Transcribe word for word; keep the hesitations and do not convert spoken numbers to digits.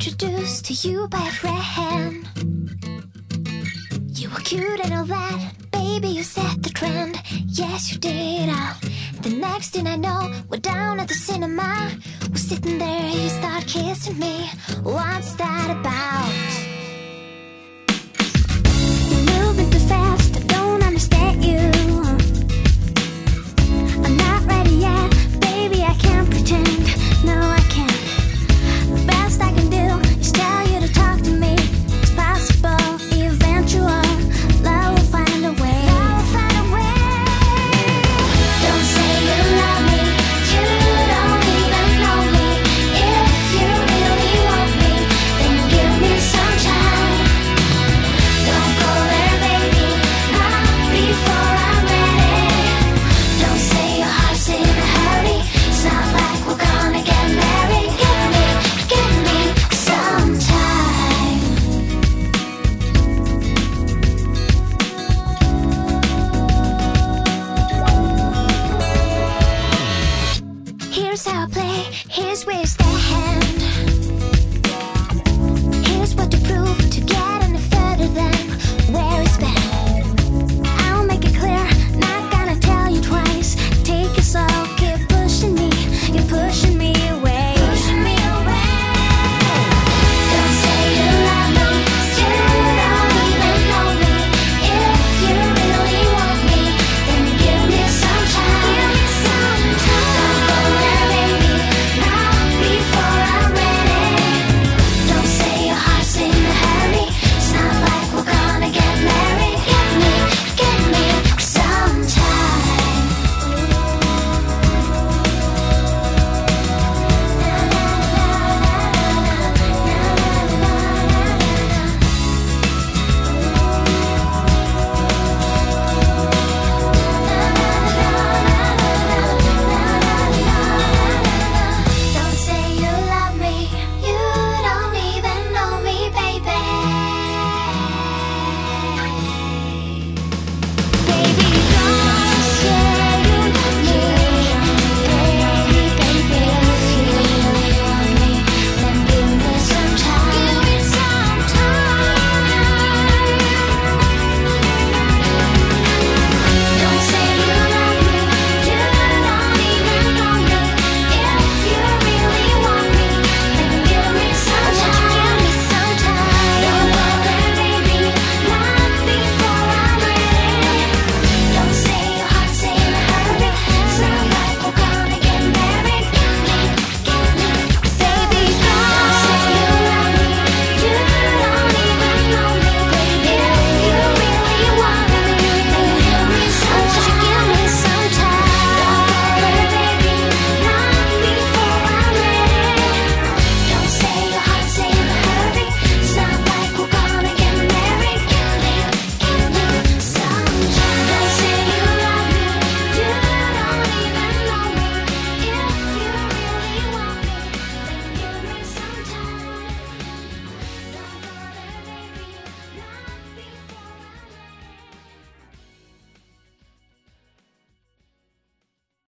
introduced to you by a friend. You were cute and all that, baby, you set the trend. Yes, you did. Uh, the next thing I know, we're down at the cinema. We're sitting there, you start kissing me. What's that about? You're moving too fast, I don't understand you. I'm not ready yet, baby, I can't pretend. No, I can't. The best I can do is tell you to talk to me. It's possible, eventual. Love will find a way. Love will find a way. Don't say you love me. You don't even know me. If you really want me, then give me some time. Don't go there, baby, not before I'm ready. Don't say your heart's in a hurry. It's not like we're gonna get married. Give me, give me some time. Here's how I play, here's where you stand. Here's what to prove together.